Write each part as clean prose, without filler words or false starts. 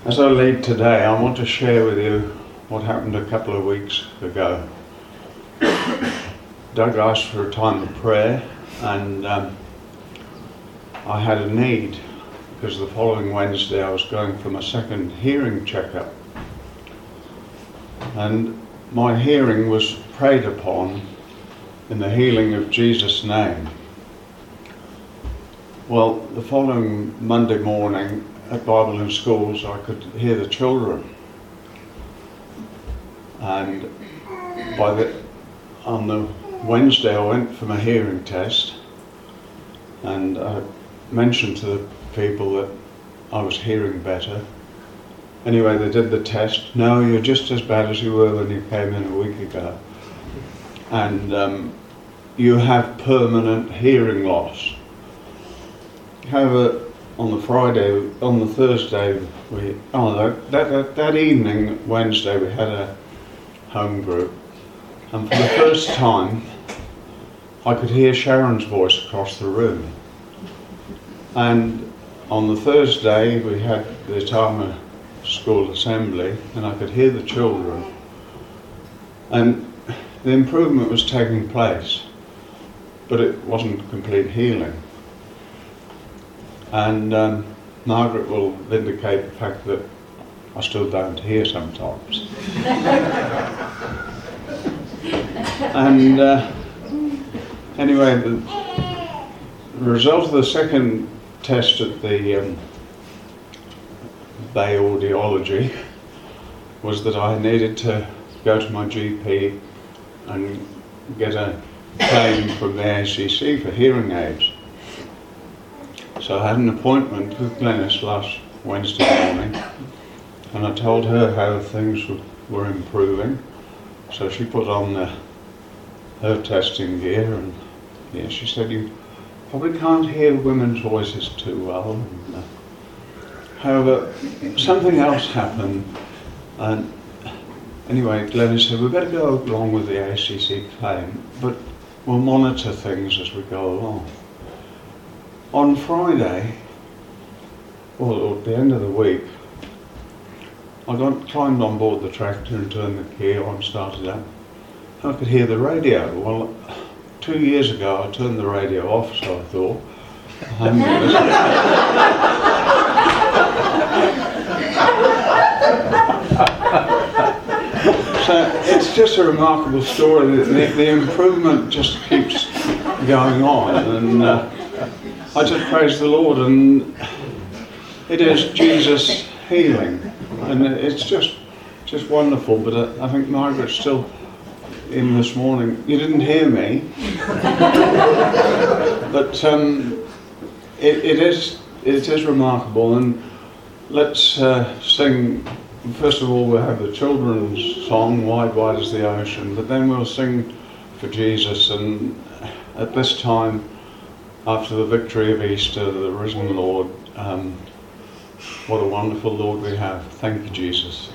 As I lead today, I want to share with you what happened a couple of weeks ago. Doug asked for a time of prayer, and I had a need because the following Wednesday I was going for my second hearing checkup, and my hearing was prayed upon in the healing of Jesus' name. Well, the following Monday morning at Bible in Schools, I could hear the children, and on the Wednesday I went for my hearing test, and I mentioned to the people that I was hearing better. Anyway, they did the test. No, you're just as bad as you were when you came in a week ago, and you have permanent hearing loss. However, on the Thursday, that evening, Wednesday, we had a home group, and for the first time, I could hear Sharon's voice across the room. And on the Thursday, we had the time of school assembly, and I could hear the children, and the improvement was taking place, but it wasn't complete healing. And Margaret will vindicate the fact that I still don't hear sometimes. And anyway, the result of the second test at the Bay Audiology was that I needed to go to my GP and get a claim from the ACC for hearing aids. So I had an appointment with Glenys last Wednesday morning, and I told her how things were improving. So she put on her testing gear, and she said, "You probably can't hear women's voices too well." And, however, something else happened, and anyway, Glenys said, "We better go along with the ACC claim, but we'll monitor things as we go along." On Friday, or at the end of the week, I climbed on board the tractor and turned the key on and started up. I could hear the radio. Well, 2 years ago I turned the radio off, so I thought. So it's just a remarkable story. The improvement just keeps going on, and I just praise the Lord, and it is Jesus healing, and it's just wonderful. But I think Margaret's still in this morning. You didn't hear me, but it is remarkable. And let's sing. First of all, we'll have the children's song, "Wide, Wide is the Ocean," but then we'll sing for Jesus. And at this time, after the victory of Easter, the risen Lord, what a wonderful Lord we have. Thank you, Jesus.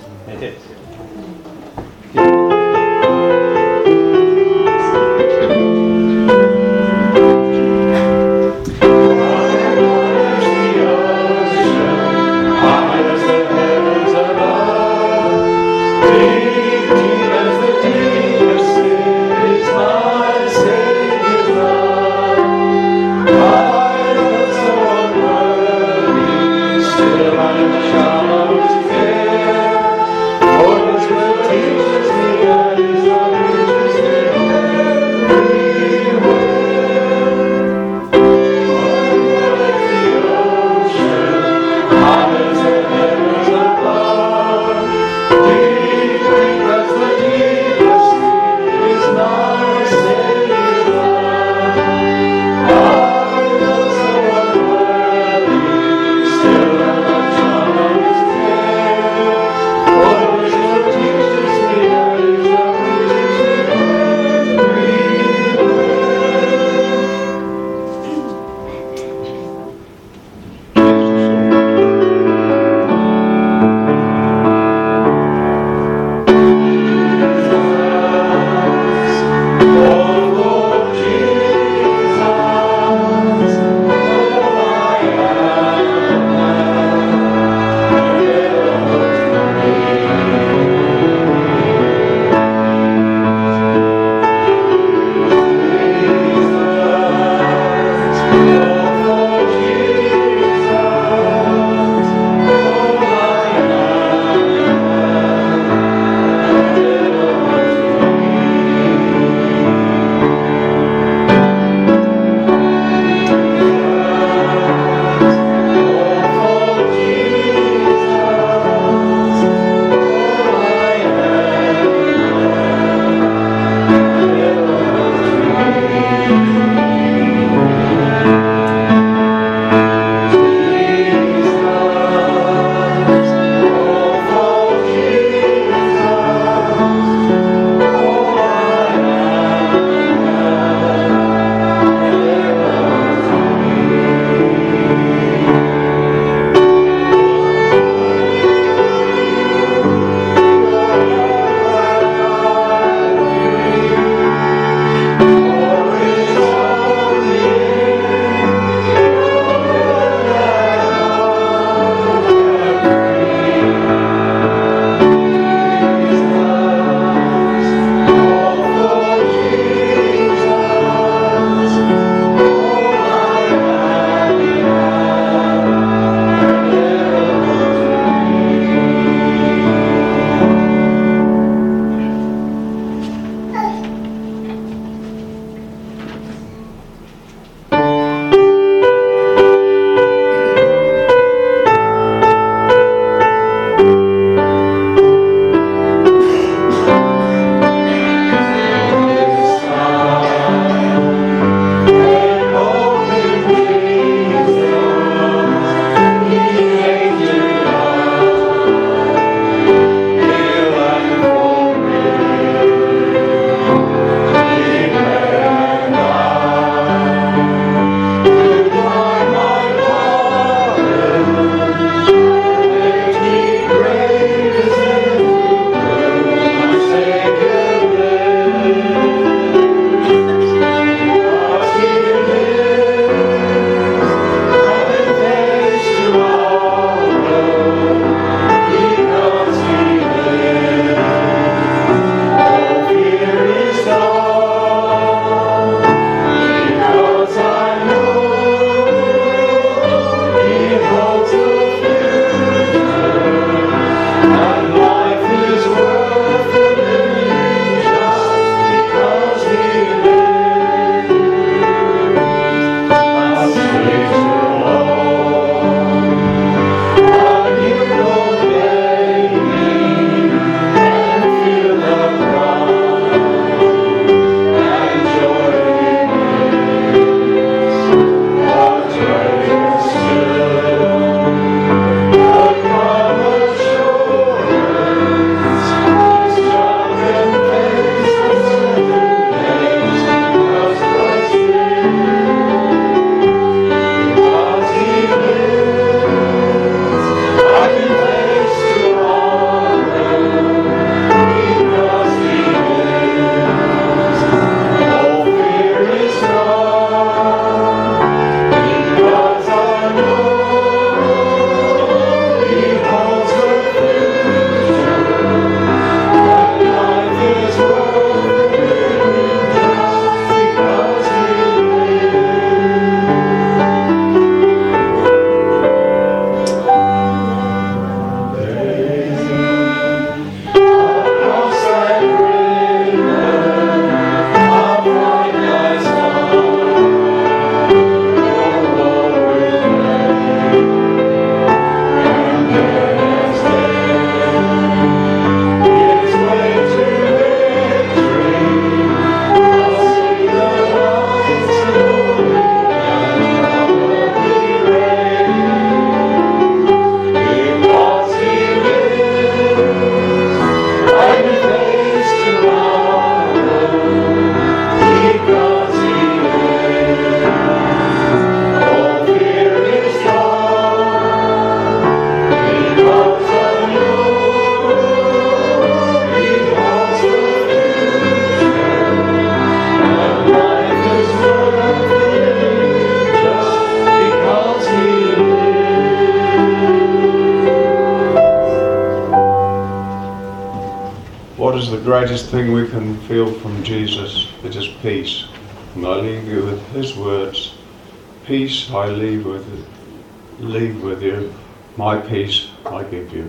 greatest thing we can feel from Jesus. It is peace. And I leave you with his words. Peace I leave with you. My peace I give you.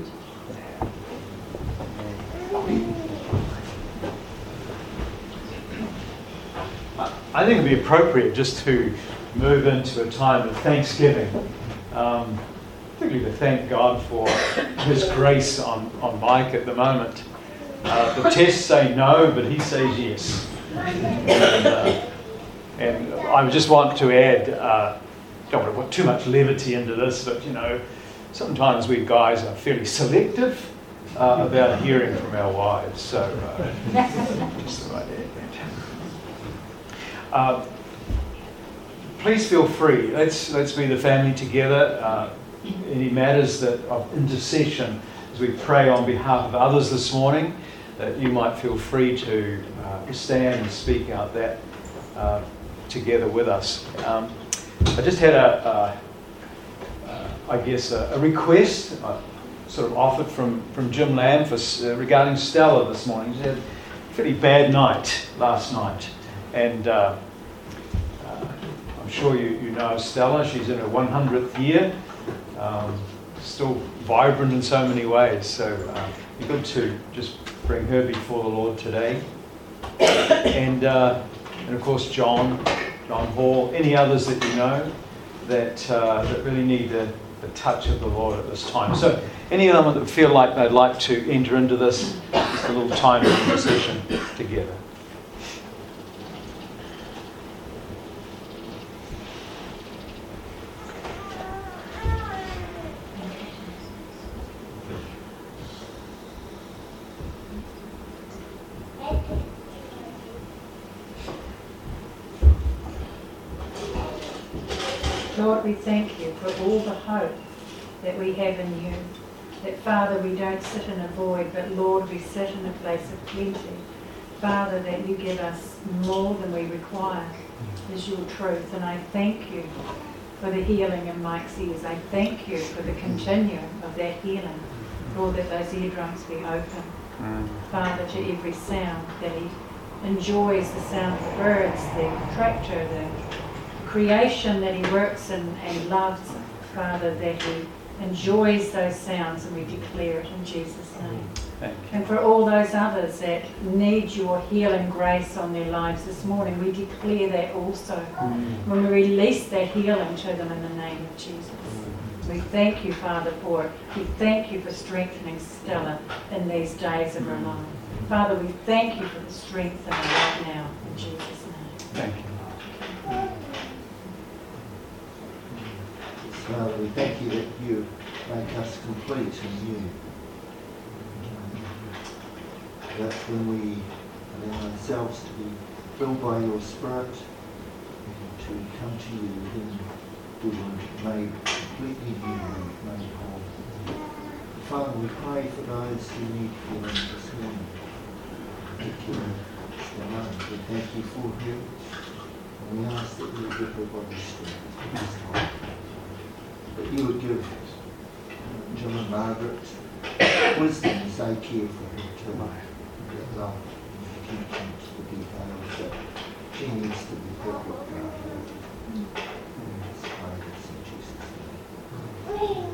I think it'd be appropriate just to move into a time of thanksgiving. Particularly to thank God for his grace on Mike at the moment. The tests say no, but he says yes. And I just want to add, don't want to put too much levity into this, but sometimes we guys are fairly selective about hearing from our wives. So just thought I'd add that. Please feel free. Let's be the family together. Any matters of intercession as we pray on behalf of others this morning, that you might feel free to stand and speak out that together with us. I just had a request sort of offered from Jim Lamb regarding Stella this morning. She had a pretty bad night last night, and I'm sure you know Stella. She's in her 100th year. Still vibrant in so many ways, so it's good to just bring her before the Lord today. And of course John Hall, any others that you know that really need the touch of the Lord at this time. So any of them that feel like they'd like to enter into this, just a little time of intercession together. Lord, we thank you for all the hope that we have in you. That, Father, we don't sit in a void, but, Lord, we sit in a place of plenty. Father, that you give us more than we require is your truth. And I thank you for the healing in Mike's ears. I thank you for the continuum of that healing. Lord, that those eardrums be open. Father, to every sound, that he enjoys the sound of the birds, the tractor, the creation that he works in and loves, Father, that he enjoys those sounds, and we declare it in Jesus' name. And for all those others that need your healing grace on their lives this morning, we declare that also. When we release that healing to them in the name of Jesus. We thank you, Father, for it. We thank you for strengthening Stella in these days of her life. Father, we thank you for the strength in her right now, in Jesus' name. Thank you. Father, we thank you that you make us complete in you. That when we allow ourselves to be filled by your Spirit, to come to you, then we are made completely new and made whole. Father, we pray for those who need healing this morning. Particularly Stella, we thank you for her, and we ask that you give her body strength this time. That you would give Jim and Margaret wisdom as they care for her to love and attention to the details that she needs to be put with God. Let's pray this in Jesus' name.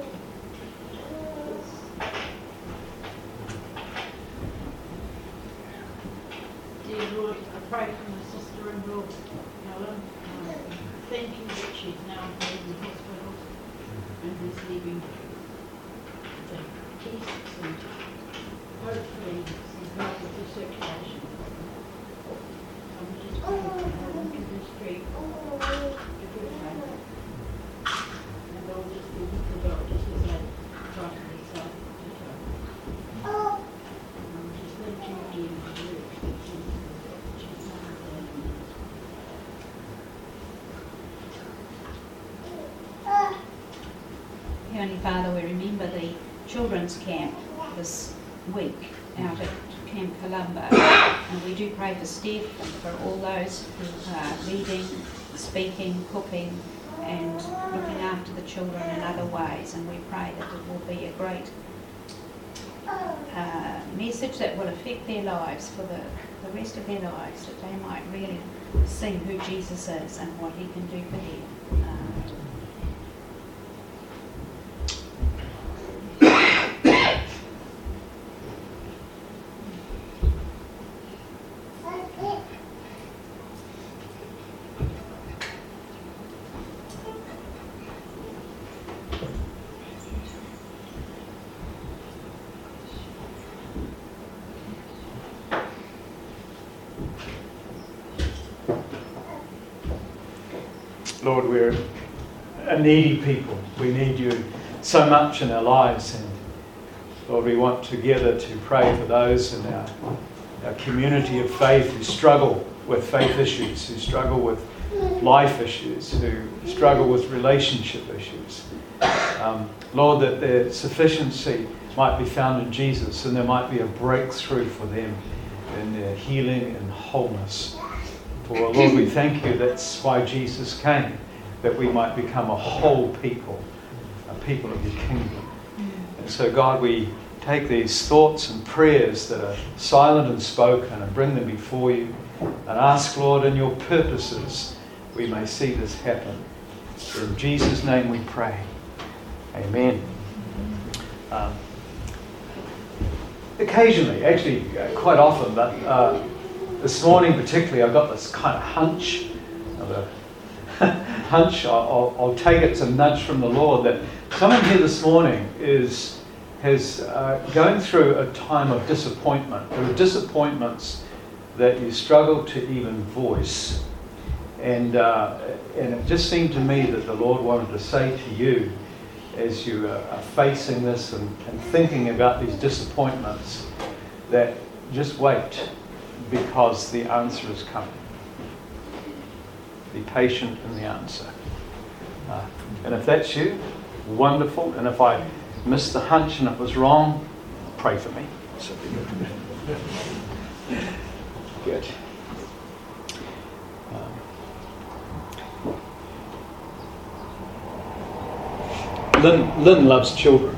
Dear Lord, I pray for my sister-in-law, Helen. Thank you that she's now in the hospital and receiving the tests and hopefully some help with the circulation. I'm just praying for her into this street to good health. And I'll just be with the doctors as they try to decide what to do. I'm just letting you do the work that she's not there. Heavenly Father, we remember the children's camp this week out at Camp Columba, and we do pray for Steph and for all those who are leading, speaking, cooking and looking after the children in other ways, and we pray that it will be a great message that will affect their lives for the rest of their lives, that they might really see who Jesus is and what he can do for them. Lord, we're a needy people. We need you so much in our lives. And Lord, we want together to pray for those in our community of faith who struggle with faith issues, who struggle with life issues, who struggle with relationship issues. Lord, that their sufficiency might be found in Jesus, and there might be a breakthrough for them in their healing and wholeness. For Lord, we thank you, that's why Jesus came, that we might become a whole people, a people of your kingdom. And so God, we take these thoughts and prayers that are silent and spoken and bring them before you and ask, Lord, in your purposes, we may see this happen. In Jesus' name we pray. Amen. Occasionally, actually quite often, but this morning particularly, I've got this kind of hunch. I'll take it as a nudge from the Lord that someone here this morning is going through a time of disappointment. There are disappointments that you struggle to even voice, and it just seemed to me that the Lord wanted to say to you, as you are facing this and thinking about these disappointments, that just wait, because the answer is coming. Be patient in the answer. And if that's you, wonderful. And if I missed the hunch and it was wrong, pray for me. So be good. Good. Lynn loves children.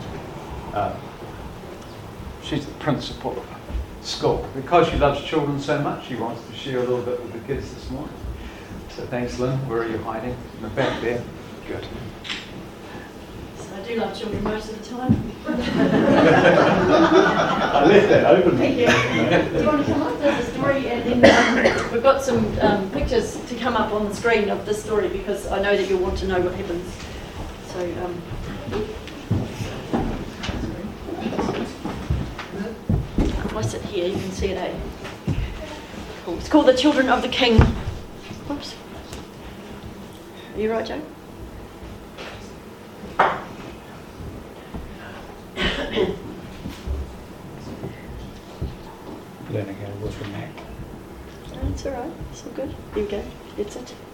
She's the principal of a school. Because she loves children so much, she wants to share a little bit with the kids this morning. So thanks, Lynn. Where are you hiding? In the back there? Good. So I do love children most of the time. I left that open. Thank you. Do you want to come up? There's a story, and then we've got some pictures to come up on the screen of this story, because I know that you'll want to know what happens. So, if I sit here, you can see it, eh? Cool. It's called The Children of the King. Whoops. Are you right, Joe? Learning how to work a Mac. No, it's all right. It's all good. Here we go. That's it.